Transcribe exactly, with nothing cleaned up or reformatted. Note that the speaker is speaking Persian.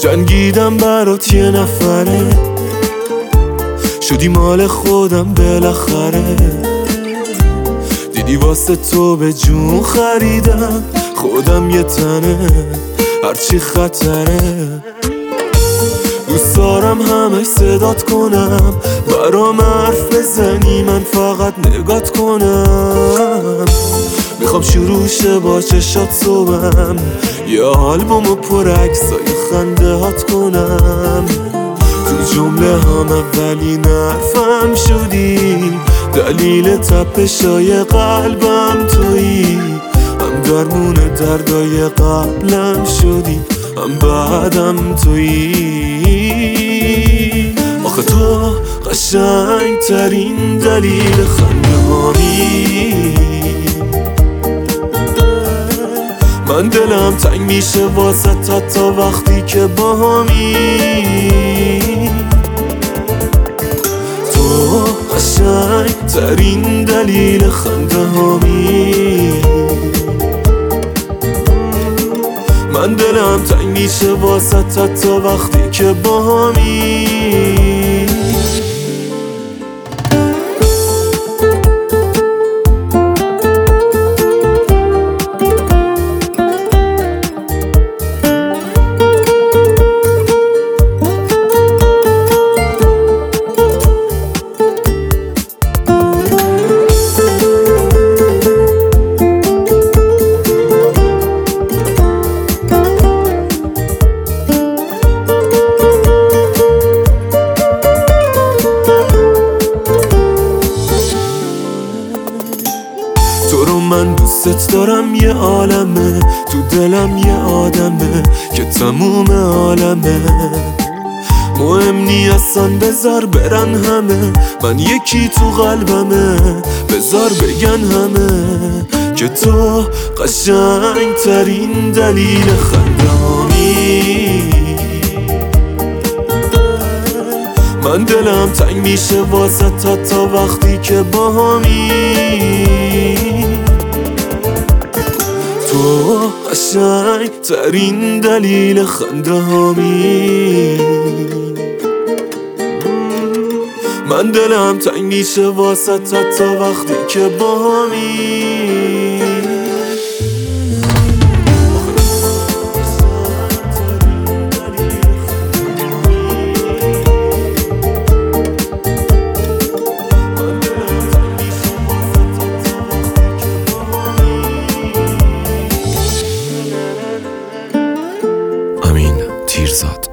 جنگیدم برات یه نفره، شدی مال خودم بالاخره. دیدی واسه تو به جون خریدم، خودم یه تنه هرچی خطره. دوست دارم همه صدات کنم، برام حرف بزنی من فقط نگات کنم. میخوام شروع شه با چشات صبحم، یه آلبومو پر عکسای خنده هات کنم. تو جمله هم اولین حرفم شدی، دلیل تپشای قلبم تویی. هم درمون دردای قبلم شدی، هم بعدم تویی. آخه تو قشنگ ترین دلیل خنده هامی. من دلم تنگ میشه واسه تا تا وقتی که با همی. تو قشنگ ترین دلیل خنده هامی. من دلم تنگ میشه واسه تا تا وقتی که با همی. تو رو من دوست دارم، یه عالمه تو دلم، یه آدمه که تموم عالمه. مهم نی اصلا بذار برن همه، من یکی تو قلبمه. بذار بگن همه که تو قشنگ ترین دلیل خنده هامی. من دلم تنگ میشه واسه تا تا وقتی که با همی. تو قشنگ ترین دلیل خنده هامی. من دلم تنگ میشه واسه تا تا وقتی که با همی. امین تیرزاد.